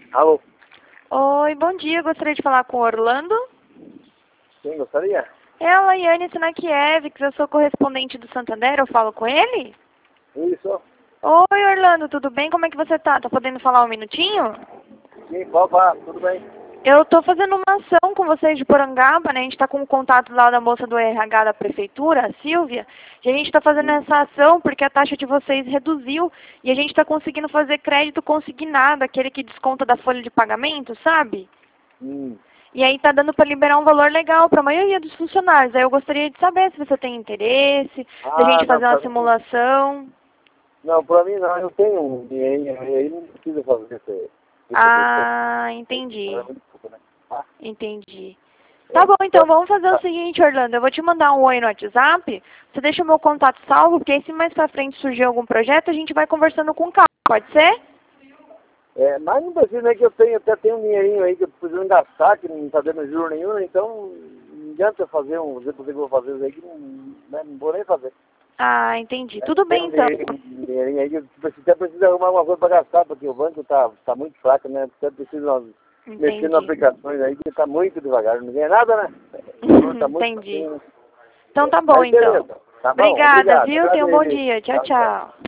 Alô? Oi, bom dia. Gostaria de falar com o Orlando. Quem gostaria? É a Laiane Sinakiewicz, eu sou correspondente do Santander, eu falo com ele? Isso. Oi, Orlando, tudo bem? Como é que você tá? Tá podendo falar um minutinho? Sim, pode falar, tudo bem. Eu tô fazendo uma ação com vocês de Porangaba, né? A gente tá com o contato lá da moça do RH da prefeitura, a Silvia, e a gente tá fazendo essa ação porque a taxa de vocês reduziu e a gente tá conseguindo fazer crédito consignado, aquele que desconta da folha de pagamento, sabe? E aí tá dando para liberar um valor legal para a maioria dos funcionários. Aí eu gostaria de saber se você tem interesse, da gente fazer uma simulação. Não, pra mim não, eu tenho um dinheirinho aí, não precisa fazer esse Ah, entendi. né? Entendi. Tá bom, então vamos fazer o seguinte, Orlando. Eu vou te mandar um oi no WhatsApp. Você deixa o meu contato salvo, porque aí se mais pra frente surgir algum projeto, a gente vai conversando com calma. Pode ser? É, mas não precisa, né, que eu até tenho um dinheirinho aí que eu preciso gastar, que não tá dando juro nenhum, então não adianta eu fazer dizer pra você que eu vou fazer isso aí, que não vou nem fazer. Ah, entendi. Tudo bem, então. Um dinheirinho aí que eu até preciso arrumar alguma coisa pra gastar, porque o banco tá muito fraco, né? Até preciso mexer em aplicações aí, que tá muito devagar, não ganha nada, né? Tá muito Entendi. Então tá bom, Aí, então. beleza. Tá bom, Obrigada, obrigado. viu? Tenha um bom dia. Tchau, tchau.